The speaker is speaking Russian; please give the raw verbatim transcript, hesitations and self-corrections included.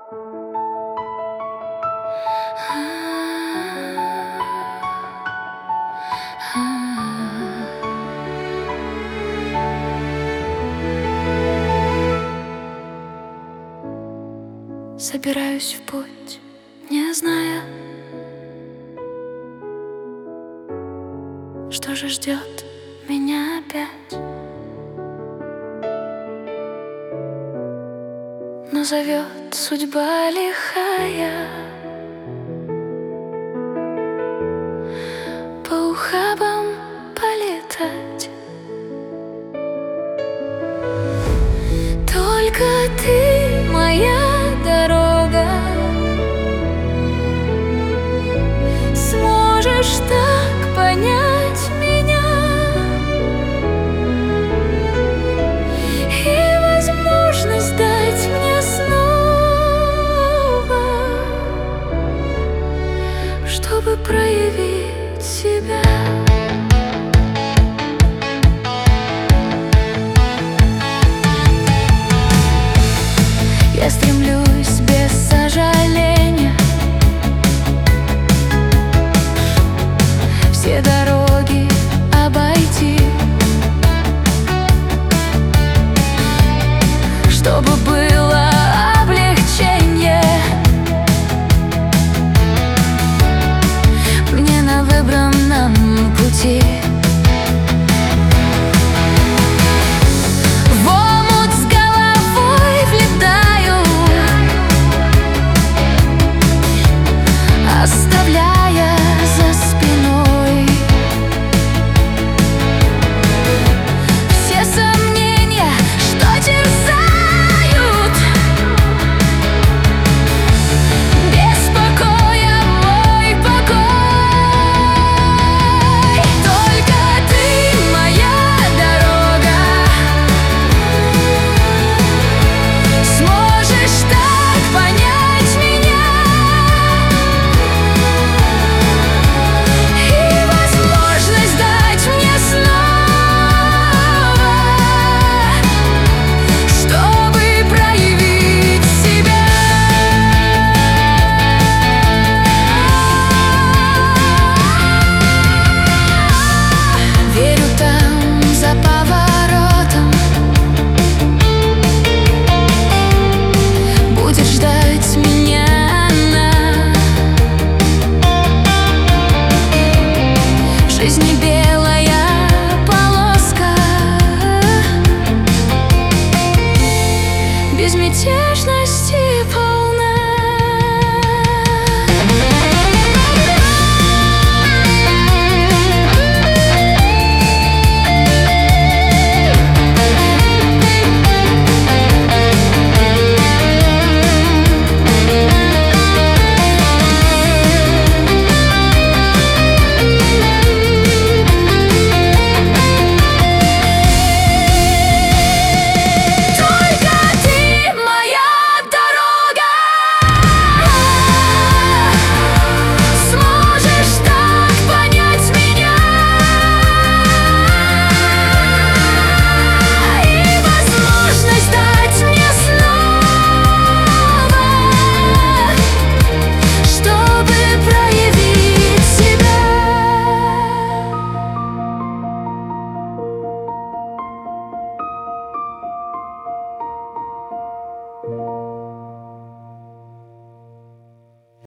Собираюсь в путь, не зная, что же ждет меня опять. Но зовет судьба лихая по ухабам полетать. Только ты моя дорога, сможешь так понять меня и возможность дать мне снова, чтобы проявить себя. Я стремлюсь без сожаления все дороги обойти, чтобы было облегчение мне на выбранном пути. Оставляя за спиной все сомнения, что терзают, беспокоя мой покой. Только ты моя дорога, сможешь так понять меня жизни белая полоска, безмятежная.